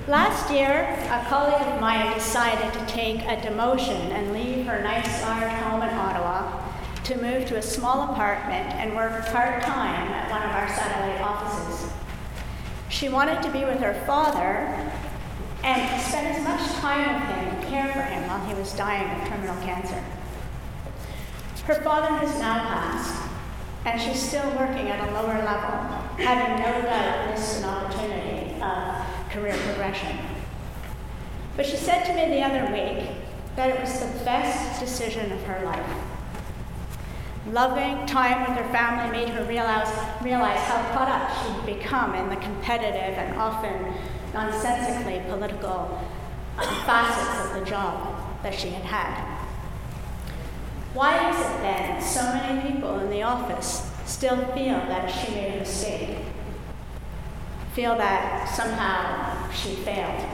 Last year, a colleague of mine decided to take a demotion and leave her nice large home in Ottawa to move to a small apartment and work part-time at one of our satellite offices. She wanted to be with her father and spend as much time with him and care for him while he was dying of terminal cancer. Her father has now passed, and she's still working at a lower level, having no doubt missed an opportunity of career progression. But she said to me the other week that it was the best decision of her life. Loving time with her family made her realize how caught up she'd become in the competitive and often nonsensically political facets of the job that she had had. Why is it then that so many people in the office still feel that she made a mistake? Feel that somehow she failed?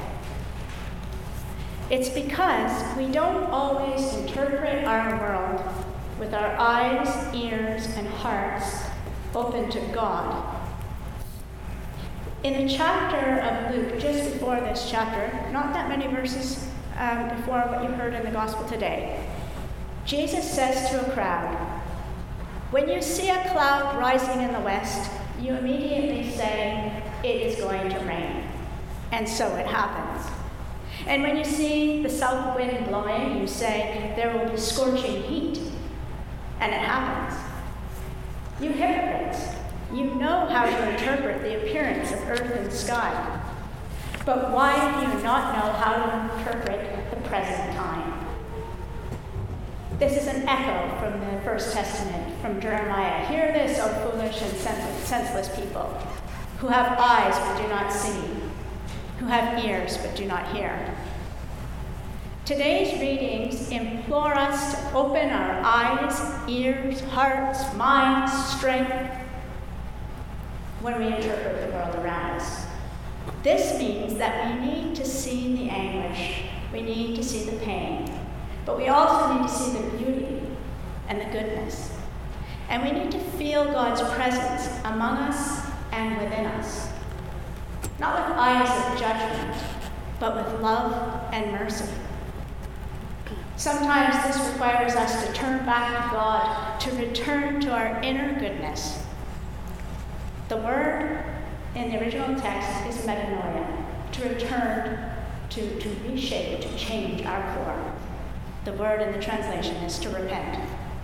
It's because we don't always interpret our world with our eyes, ears, and hearts open to God. In the chapter of Luke, just before this chapter, not that many verses before what you heard in the gospel today, Jesus says to a crowd, "When you see a cloud rising in the west, you immediately say, 'It is going to rain.' And so it happens. And when you see the south wind blowing, you say, 'There will be scorching heat.' And it happens. You hypocrites, you know how to interpret the appearance of earth and sky. But why do you not know how to interpret the present time?" This is an echo from the First Testament, from Jeremiah. "Hear this, O foolish and senseless people, who have eyes but do not see, who have ears but do not hear." Today's readings implore us to open our eyes, ears, hearts, minds, strength when we interpret the world around us. This means that we need to see the anguish, we need to see the pain, but we also need to see the beauty and the goodness. And we need to feel God's presence among us and within us, not with eyes of judgment, but with love and mercy. Sometimes this requires us to turn back to God, to return to our inner goodness. The word in the original text is metanoia, to return, to reshape, to change our core. The word in the translation is to repent.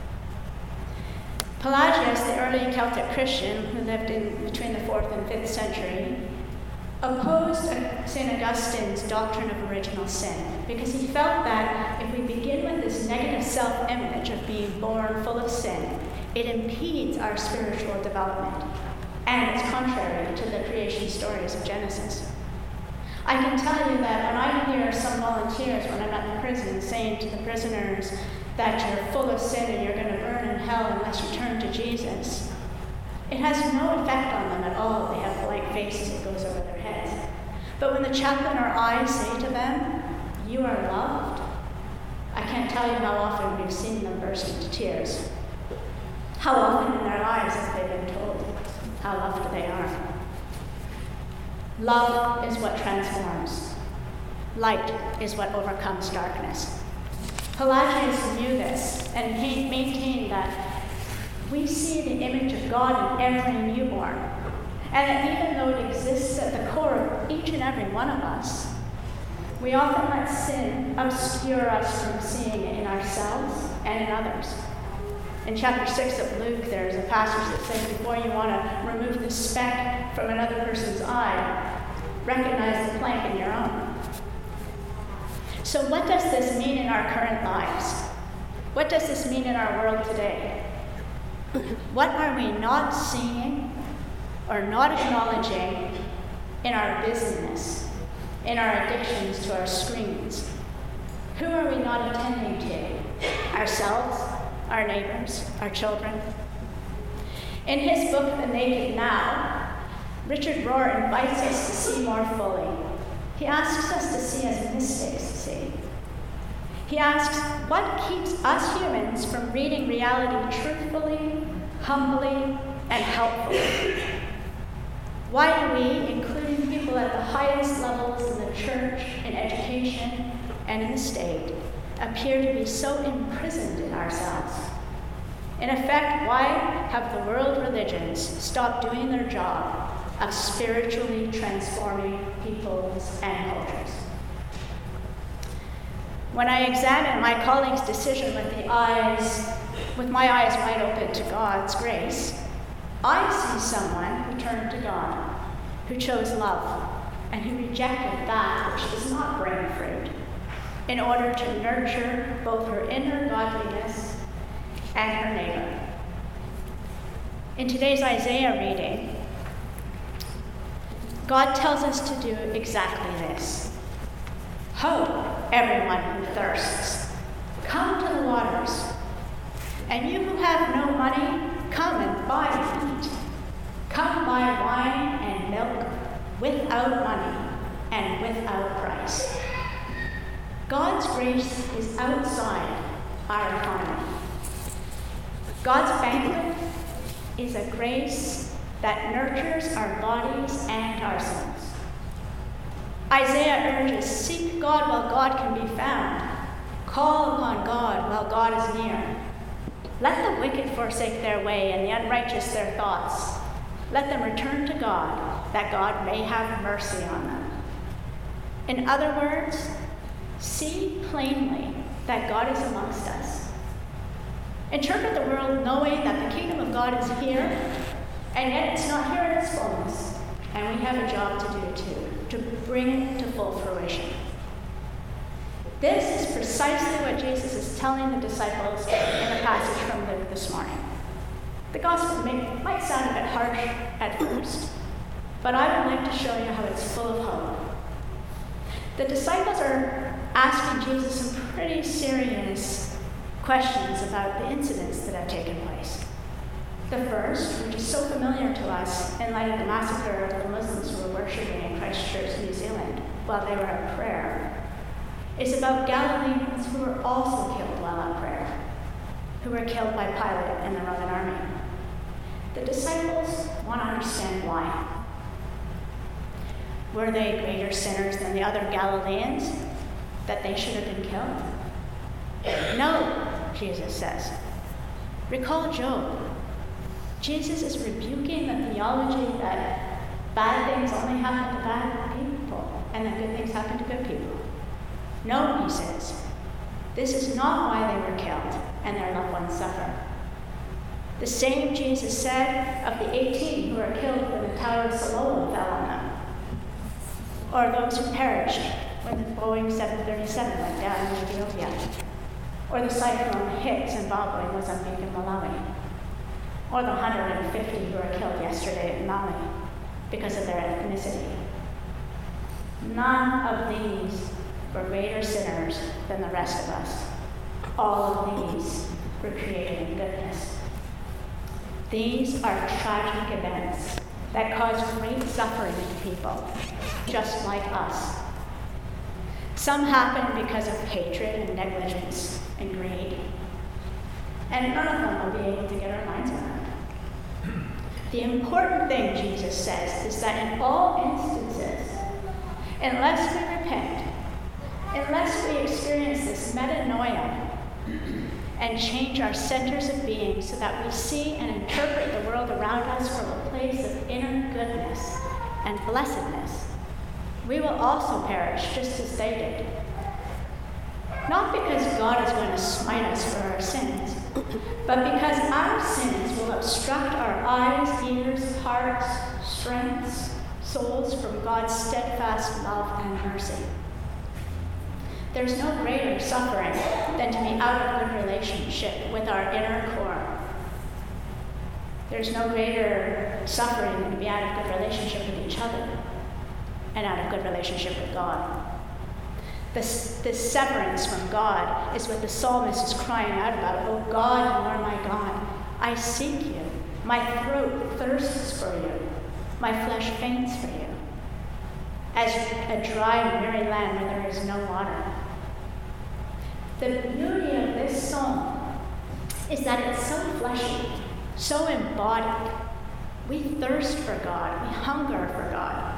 Pelagius, the early Celtic Christian who lived in between the 4th and 5th century, opposed St. Augustine's doctrine of original sin because he felt that if we begin with this negative self-image of being born full of sin, it impedes our spiritual development, and it's contrary to the creation stories of Genesis. I can tell you that when I hear some volunteers when I'm at the prison saying to the prisoners that you're full of sin and you're going to burn in hell unless you turn to Jesus, it has no effect on them at all. They have blank faces, it goes over their heads. But when the chaplain or I say to them, "You are loved," I can't tell you how often we've seen them burst into tears. How often in their lives have they been told how loved they are. Love is what transforms. Light is what overcomes darkness. Pelagius knew this, and he maintained that we see the image of God in every newborn, and that even though it exists at the core of each and every one of us, we often let sin obscure us from seeing it in ourselves and in others. In chapter 6 of Luke, there's a passage that says before you want to remove the speck from another person's eye, recognize the plank in your own. So what does this mean in our current lives? What does this mean in our world today? What are we not seeing or not acknowledging in our busyness, in our addictions to our screens? Who are we not attending to? Ourselves, our neighbors, our children? In his book, The Naked Now, Richard Rohr invites us to see more fully. He asks us to see as mystics see. He asks, what keeps us humans from reading reality truthfully, humbly, and helpfully? Why do we, including people at the highest levels in the church, in education, and in the state appear to be so imprisoned in ourselves. In effect, why have the world religions stopped doing their job of spiritually transforming peoples and cultures? When I examine my colleague's decision with my eyes wide open to God's grace, I see someone who turned to God, who chose love, and who rejected that which does not bring fruit, in order to nurture both her inner godliness and her neighbor. In today's Isaiah reading, God tells us to do exactly this. Ho, everyone who thirsts, come to the waters. And you who have no money, come and buy and eat. Come buy wine and milk without money and without price. God's grace is outside our economy. God's banquet is a grace that nurtures our bodies and our souls. Isaiah urges, seek God while God can be found. Call upon God while God is near. Let the wicked forsake their way and the unrighteous their thoughts. Let them return to God, that God may have mercy on them. In other words, see plainly that God is amongst us. Interpret the world knowing that the kingdom of God is here, and yet it's not here in its fullness, and we have a job to do too, to bring it to full fruition. This is precisely what Jesus is telling the disciples in the passage from Luke this morning. The gospel might sound a bit harsh at first, but I would like to show you how it's full of hope. The disciples are asking Jesus some pretty serious questions about the incidents that have taken place. The first, which is so familiar to us in light of the massacre of the Muslims who were worshiping in Christchurch, New Zealand, while they were at prayer, is about Galileans who were also killed while at prayer, who were killed by Pilate and the Roman army. The disciples want to understand why. Were they greater sinners than the other Galileans, that they should have been killed? No, Jesus says. Recall Job. Jesus is rebuking the theology that bad things only happen to bad people and that good things happen to good people. No, he says, this is not why they were killed and their loved ones suffer. The same Jesus said of the 18 who were killed when the Tower of Siloam fell on them, or those who perished when the Boeing 737 went down in Ethiopia, or the cyclone hit Zimbabwe, Mozambique, and Malawi, or the 150 who were killed yesterday in Mali because of their ethnicity. None of these were greater sinners than the rest of us. All of these were created in goodness. These are tragic events that cause great suffering to people, just like us. Some happen because of hatred and negligence and greed, and none of them will be able to get our minds around. The important thing, Jesus says, is that in all instances, unless we repent, unless we experience this metanoia and change our centers of being so that we see and interpret the world around us from a place of inner goodness and blessedness, we will also perish just as they did. Not because God is going to smite us for our sins, but because our sins will obstruct our eyes, ears, hearts, strengths, souls from God's steadfast love and mercy. There's no greater suffering than to be out of good relationship with our inner core. There's no greater suffering than to be out of good relationship with each other and out of good relationship with God. This severance from God is what the psalmist is crying out about. Oh God, you are my God. I seek you. My throat thirsts for you. My flesh faints for you. As a dry and weary land where there is no water. The beauty of this psalm is that it's so fleshy, so embodied. We thirst for God. We hunger for God.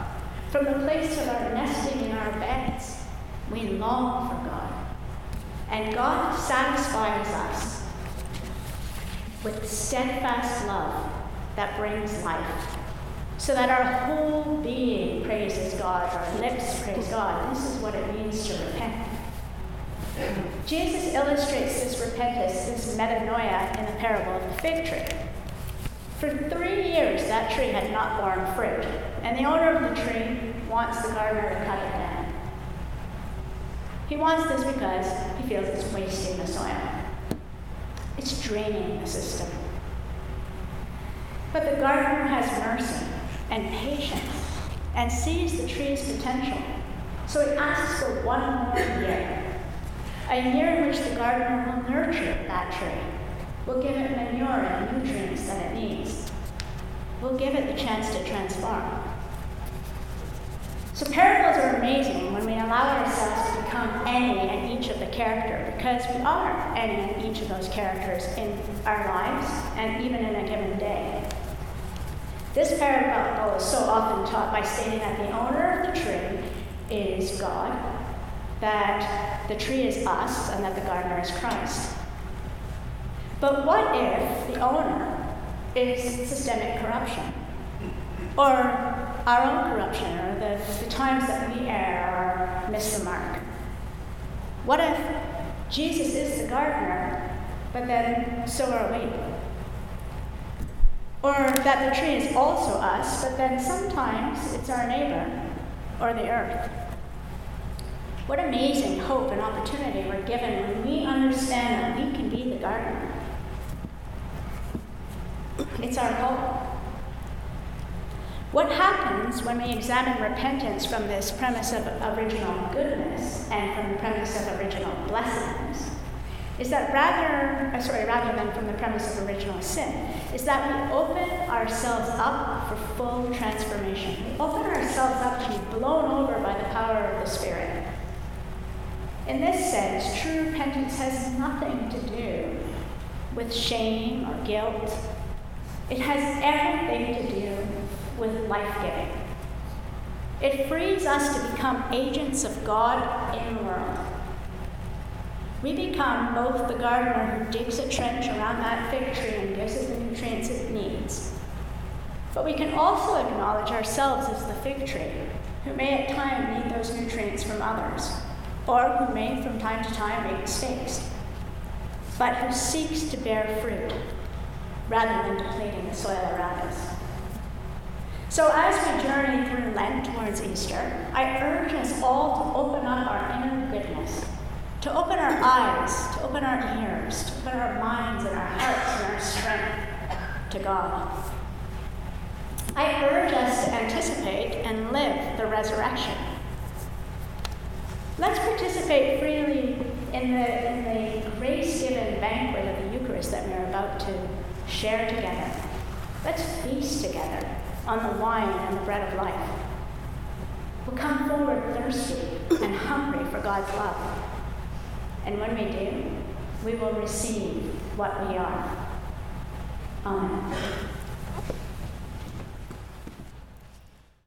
From the place of our nesting in our beds, we long for God. And God satisfies us with steadfast love that brings life, so that our whole being praises God, our lips praise God. This is what it means to repent. Jesus illustrates this repentance, this metanoia, in the parable of the fig tree. For 3 years, that tree had not borne fruit, and the owner of the tree wants the gardener to cut it down. He wants this because he feels it's wasting the soil. It's draining the system. But the gardener has mercy and patience and sees the tree's potential. So he asks for 1 more year. A year in which the gardener will nurture that tree, will give it manure and nutrients that it needs, will give it the chance to transform. So parables are amazing when we allow ourselves to become any and each of the character, because we are any and each of those characters in our lives and even in a given day. This parable is so often taught by stating that the owner of the tree is God, that the tree is us, and that the gardener is Christ. But what if the owner is systemic corruption, or our own corruption, or the times that we err or miss the mark? What if Jesus is the gardener, but then so are we? Or that the tree is also us, but then sometimes it's our neighbor or the earth? What amazing hope and opportunity we're given when we understand that we can be the gardener. It's our hope. What happens when we examine repentance from this premise of original goodness and from the premise of original blessedness is that rather than from the premise of original sin, is that we open ourselves up for full transformation. We open ourselves up to be blown over by the power of the Spirit. In this sense, true repentance has nothing to do with shame or guilt. It has everything to do with life-giving. It frees us to become agents of God in the world. We become both the gardener who digs a trench around that fig tree and gives it the nutrients it needs, but we can also acknowledge ourselves as the fig tree, who may at times need those nutrients from others, or who may from time to time make mistakes, but who seeks to bear fruit rather than depleting the soil around us. So as we journey through Lent towards Easter, I urge us all to open up our inner goodness, to open our eyes, to open our ears, to open our minds and our hearts and our strength to God. I urge us to anticipate and live the resurrection. Let's participate freely in the grace-given banquet of the Eucharist that we're about to share together. Let's feast together on the wine and the bread of life. We'll come forward thirsty and hungry for God's love. And when we do, we will receive what we are. Amen.